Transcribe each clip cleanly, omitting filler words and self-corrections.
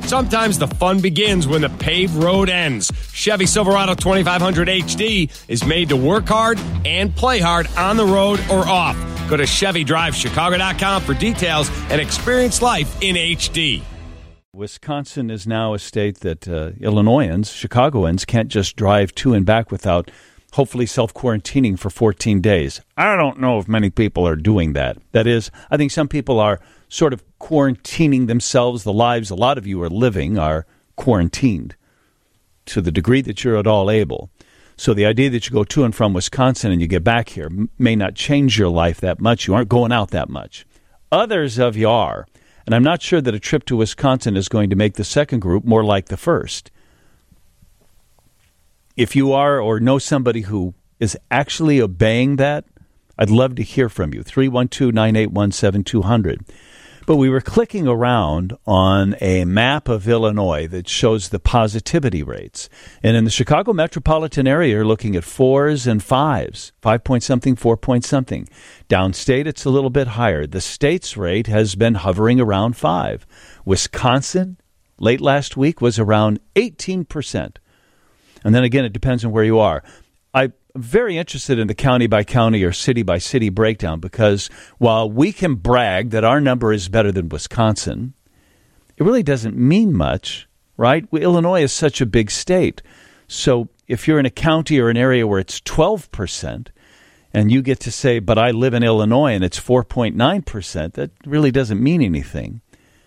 Sometimes the fun begins when the paved road ends. Chevy Silverado 2500 HD is made to work hard and play hard on the road or off. Go to ChevyDriveChicago.com for details and experience life in HD. Wisconsin is now a state that Illinoisans, Chicagoans, can't just drive to and back without hopefully self-quarantining for 14 days. I don't know if many people are doing that. That is, I think some people are sort of quarantining themselves. The lives a lot of you are living are quarantined to the degree that you're at all able. So the idea that you go to and from Wisconsin and you get back here may not change your life that much. You aren't going out that much. Others of you are. And I'm not sure that a trip to Wisconsin is going to make the second group more like the first. If you are or know somebody who is actually obeying that, I'd love to hear from you, 312-981-7200. But we were clicking around on a map of Illinois that shows the positivity rates. And in the Chicago metropolitan area, you're looking at 4s and 5s, 5-point-something, 4-point-something. Downstate, it's a little bit higher. The state's rate has been hovering around 5. Wisconsin, late last week, was around 18%. And then again, it depends on where you are. I'm very interested in the county-by-county or city-by-city breakdown because while we can brag that our number is better than Wisconsin, it really doesn't mean much, right? Illinois is such a big state. So if you're in a county or an area where it's 12% and you get to say, but I live in Illinois and it's 4.9%, that really doesn't mean anything.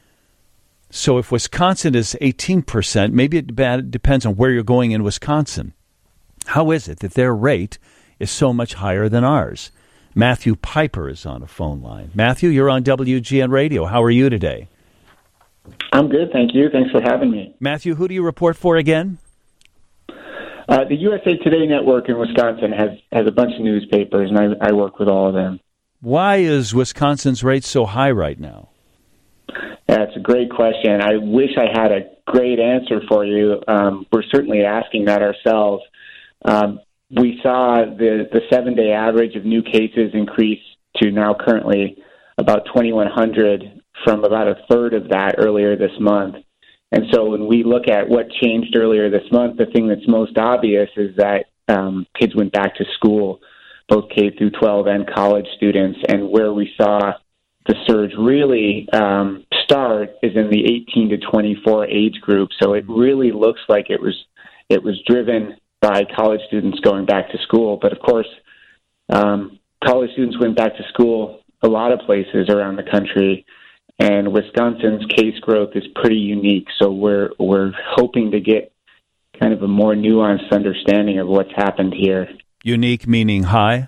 So if Wisconsin is 18%, maybe it depends on where you're going in Wisconsin. How is it that their rate is so much higher than ours? Matthew Piper is on a phone line. Matthew, you're on WGN Radio. How are you today? I'm good, thank you. Thanks for having me. Matthew, who do you report for again? The USA Today Network in Wisconsin has a bunch of newspapers, and I work with all of them. Why is Wisconsin's rate so high right now? That's a great question. I wish I had a great answer for you. We're certainly asking that ourselves. We saw the 7-day average of new cases increase to now currently about 2,100 from about a third of that earlier this month. And so when we look at what changed earlier this month, the thing that's most obvious is that kids went back to school, both K through 12 and college students, and where we saw the surge really start is in the 18 to 24 age group. So it really looks like it was driven by college students going back to school. But of course, college students went back to school a lot of places around the country, and Wisconsin's case growth is pretty unique. So we're hoping to get kind of a more nuanced understanding of what's happened here. Unique meaning high?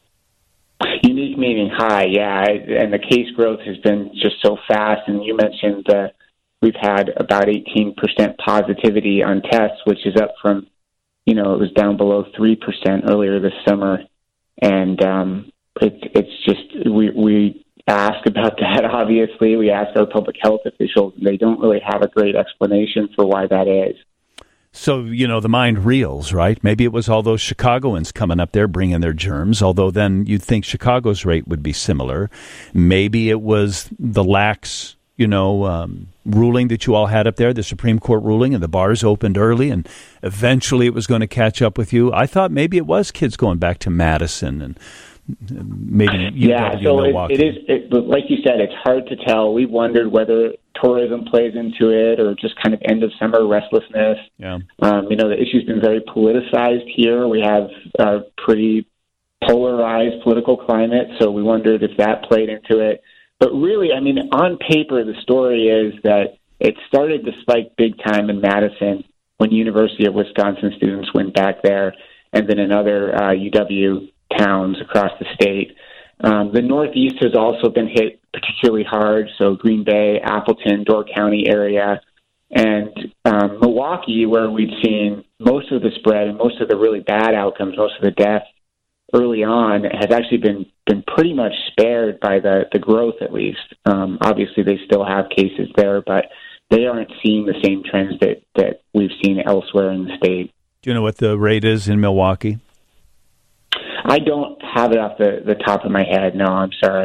Unique meaning high, yeah. And the case growth has been just so fast. And you mentioned that we've had about 18% positivity on tests, which is up from, it was down below 3% earlier this summer. And it's just, we ask about that, obviously. We ask our public health officials, and they don't really have a great explanation for why that is. So, the mind reels, right? Maybe it was all those Chicagoans coming up there bringing their germs, although then you'd think Chicago's rate would be similar. Maybe it was the lax, ruling that you all had up there, the Supreme Court ruling, and the bars opened early, and eventually it was going to catch up with you. I thought maybe it was kids going back to Madison and maybe Milwaukee. It is. But like you said, it's hard to tell. We wondered whether tourism plays into it or just kind of end of summer restlessness. Yeah. The issue's been very politicized here. We have a pretty polarized political climate, so we wondered if that played into it. But really, on paper, the story is that it started to spike big time in Madison when University of Wisconsin students went back there, and then in other UW towns across the state. The Northeast has also been hit particularly hard, so Green Bay, Appleton, Door County area, and Milwaukee, where we've seen most of the spread and most of the really bad outcomes, most of the deaths early on, has actually been pretty much spared by the growth, at least. Obviously, they still have cases there, but they aren't seeing the same trends that we've seen elsewhere in the state. Do you know what the rate is in Milwaukee? I don't have it off the top of my head. No, I'm sorry.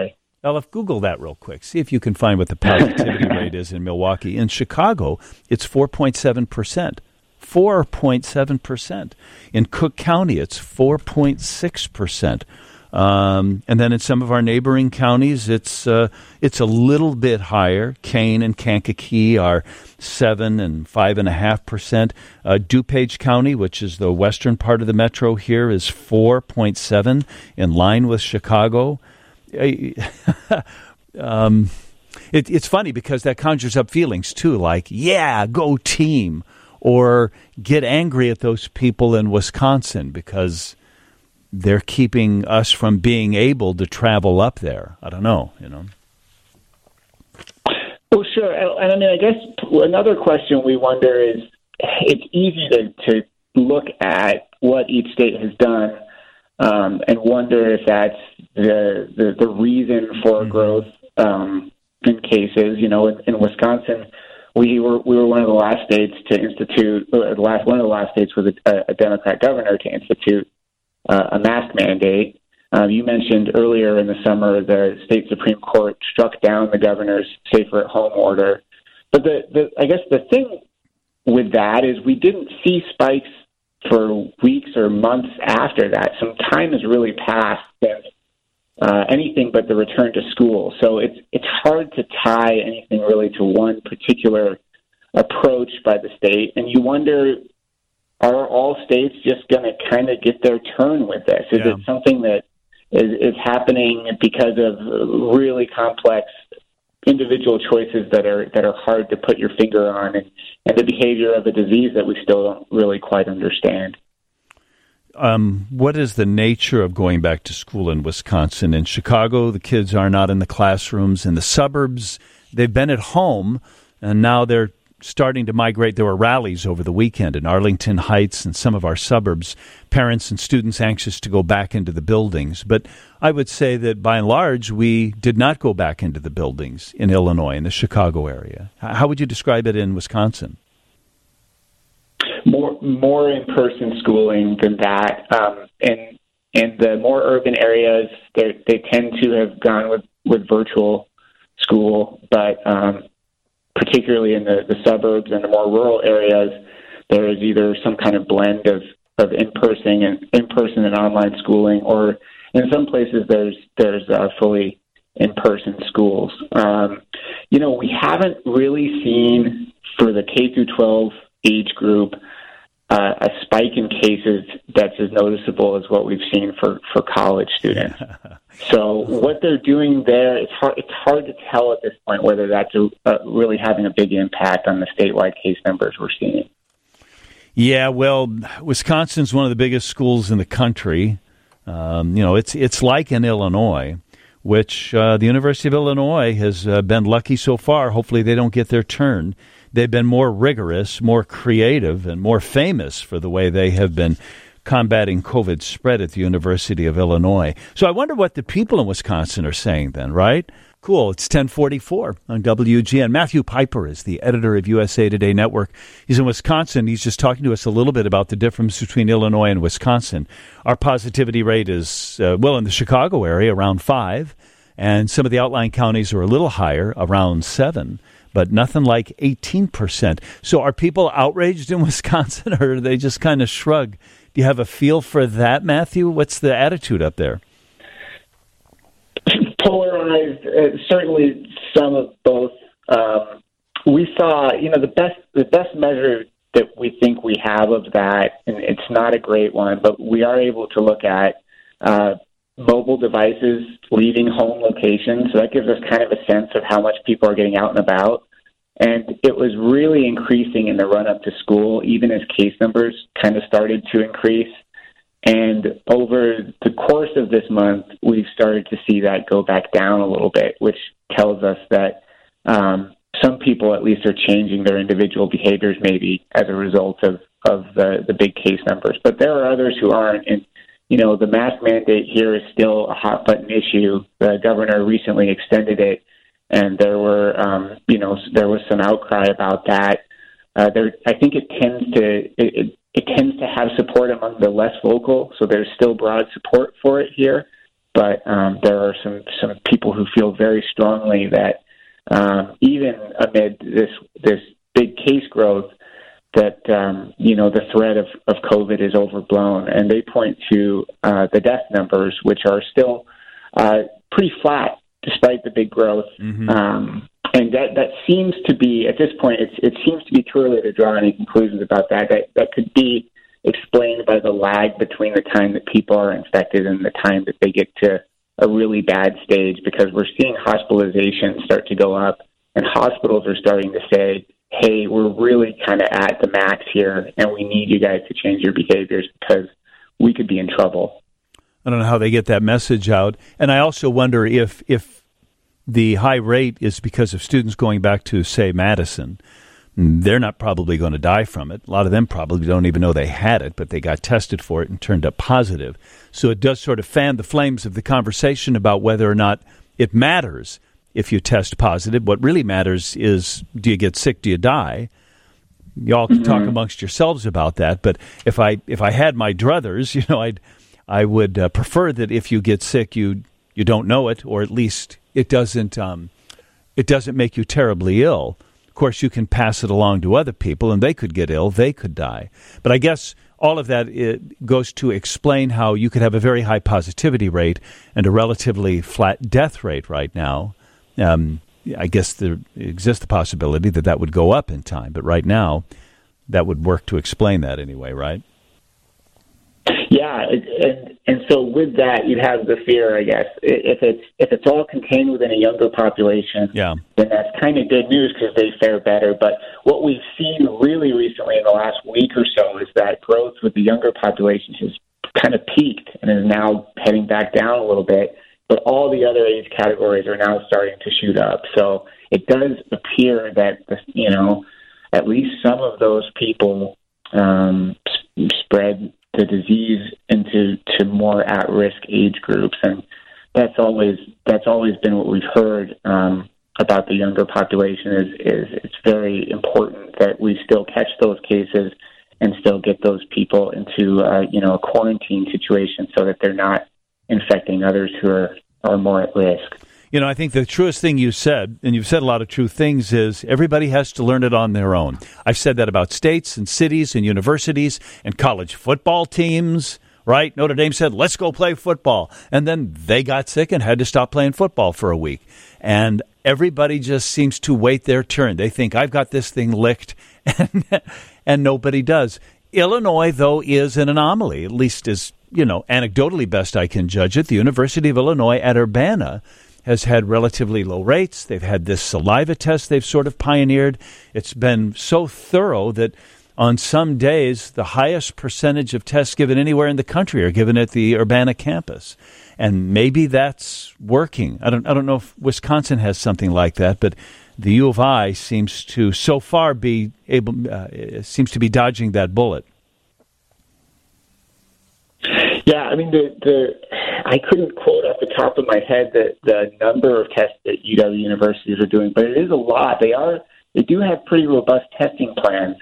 Elif, Google that real quick. See if you can find what the positivity rate is in Milwaukee. In Chicago, it's 4.7%. 4.7%. In Cook County, it's 4.6%. And then in some of our neighboring counties, it's a little bit higher. Kane and Kankakee are 7 and 5.5%. DuPage County, which is the western part of the metro here, is 4.7, in line with Chicago. It's funny because that conjures up feelings too, like, yeah, go team, or get angry at those people in Wisconsin because they're keeping us from being able to travel up there. I don't know, Well, sure. And I mean, I guess another question we wonder is, it's easy to look at what each state has done and wonder if that's the reason for growth in cases. In Wisconsin, we were one of the last states to institute, one of the last states with a Democrat governor to institute a mask mandate. You mentioned earlier in the summer the state Supreme Court struck down the governor's safer at home order. But I guess the thing with that is we didn't see spikes for weeks or months after that. Some time has really passed since anything but the return to school. So it's hard to tie anything really to one particular approach by the state. And you wonder, are all states just going to kind of get their turn with this? Is it something that is happening because of really complex individual choices that are hard to put your finger on, and the behavior of a disease that we still don't really quite understand? What is the nature of going back to school in Wisconsin? In Chicago, the kids are not in the classrooms. In the suburbs, they've been at home, and now they're starting to migrate. There were rallies over the weekend in Arlington Heights and some of our suburbs, parents and students anxious to go back into the buildings. But I would say that by and large, we did not go back into the buildings in Illinois, in the Chicago area. How would you describe it in Wisconsin? More in-person schooling than that. In the more urban areas, they tend to have gone with virtual school, but particularly in the suburbs and the more rural areas, there is either some kind of blend of in-person and online schooling, or in some places there's fully in-person schools. We haven't really seen for the K through 12 age group a spike in cases that's as noticeable as what we've seen for college students. So what they're doing there, it's hard to tell at this point whether that's really having a big impact on the statewide case numbers we're seeing. Yeah, well, Wisconsin's one of the biggest schools in the country. It's like in Illinois, which the University of Illinois has been lucky so far. Hopefully they don't get their turn. They've been more rigorous, more creative, and more famous for the way they have been combating COVID spread at the University of Illinois. So I wonder what the people in Wisconsin are saying then, right? Cool. It's 10:44 on WGN. Matthew Piper is the editor of USA Today Network. He's in Wisconsin. He's just talking to us a little bit about the difference between Illinois and Wisconsin. Our positivity rate is, in the Chicago area, around 5, and some of the outlying counties are a little higher, around 7. But nothing like 18%. So are people outraged in Wisconsin, or do they just kind of shrug? Do you have a feel for that, Matthew? What's the attitude up there? Polarized, certainly some of both. We saw, the best measure that we think we have of that, and it's not a great one, but we are able to look at mobile devices leaving home locations. So that gives us kind of a sense of how much people are getting out and about. And it was really increasing in the run-up to school, even as case numbers kind of started to increase. And over the course of this month, we've started to see that go back down a little bit, which tells us that some people at least are changing their individual behaviors maybe as a result of the big case numbers. But there are others who aren't. And the mask mandate here is still a hot-button issue. The governor recently extended it, and there was some outcry about that. I think it tends to have support among the less vocal, so there's still broad support for it here. but there are some people who feel very strongly that even amid this big case growth, that the threat of COVID is overblown, and they point to the death numbers, which are still pretty flat despite the big growth. Mm-hmm. And that seems to be, at this point, it seems to be too early to draw any conclusions about that. That could be explained by the lag between the time that people are infected and the time that they get to a really bad stage, because we're seeing hospitalizations start to go up, and hospitals are starting to say, hey, we're really kind of at the max here, and we need you guys to change your behaviors because we could be in trouble. I don't know how they get that message out. And I also wonder if the high rate is because of students going back to, say, Madison. They're not probably going to die from it. A lot of them probably don't even know they had it, but they got tested for it and turned up positive. So it does sort of fan the flames of the conversation about whether or not it matters if you test positive. What really matters is, do you get sick, do you die? You all can talk amongst yourselves about that. But if I had my druthers, I would prefer that if you get sick, you don't know it, or at least it doesn't make you terribly ill. Of course, you can pass it along to other people, and they could get ill, they could die. But I guess all of that goes to explain how you could have a very high positivity rate and a relatively flat death rate right now. I guess there exists the possibility that would go up in time, but right now that would work to explain that anyway, right? Yeah, and so with that, you'd have the fear, I guess. If it's all contained within a younger population, then that's kind of good news because they fare better. But what we've seen really recently in the last week or so is that growth with the younger population has kind of peaked and is now heading back down a little bit. But all the other age categories are now starting to shoot up. So it does appear that, at least some of those people spread the disease into more at-risk age groups, and that's always been what we've heard about the younger population. Is it's very important that we still catch those cases and still get those people into a quarantine situation so that they're not infecting others who are more at risk. I think the truest thing you said, and you've said a lot of true things, is everybody has to learn it on their own. I've said that about states and cities and universities and college football teams, right? Notre Dame said, let's go play football. And then they got sick and had to stop playing football for a week. And everybody just seems to wait their turn. They think, I've got this thing licked, and nobody does. Illinois, though, is an anomaly, at least as, anecdotally best I can judge it. The University of Illinois at Urbana has had relatively low rates. They've had this saliva test they've sort of pioneered. It's been so thorough that on some days, the highest percentage of tests given anywhere in the country are given at the Urbana campus. And maybe that's working. I don't know if Wisconsin has something like that, but the U of I seems to so far be dodging that bullet. Yeah, I mean, I couldn't quote off the top of my head the number of tests that UW universities are doing, but it is a lot. They do have pretty robust testing plans.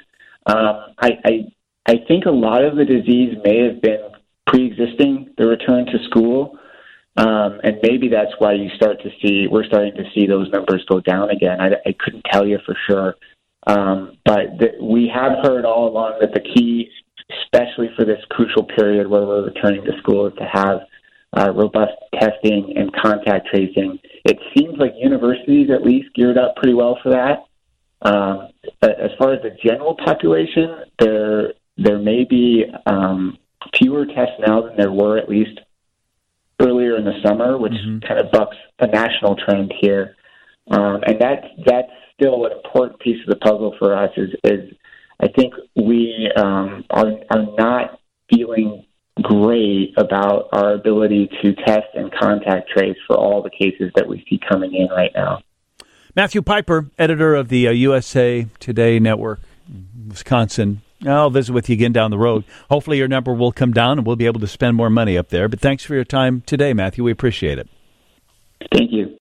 I think a lot of the disease may have been pre-existing the return to school, and maybe that's why we're starting to see those numbers go down again. I couldn't tell you for sure, but we have heard all along that the key, especially for this crucial period where we're returning to school, is to have robust testing and contact tracing. It seems like universities at least geared up pretty well for that. As far as the general population, there may be fewer tests now than there were at least earlier in the summer, which kind of bucks a national trend here. And that's still an important piece of the puzzle for us is I think we are not feeling great about our ability to test and contact trace for all the cases that we see coming in right now. Matthew Piper, editor of the USA Today Network, Wisconsin. I'll visit with you again down the road. Hopefully your number will come down and we'll be able to spend more money up there. But thanks for your time today, Matthew. We appreciate it. Thank you.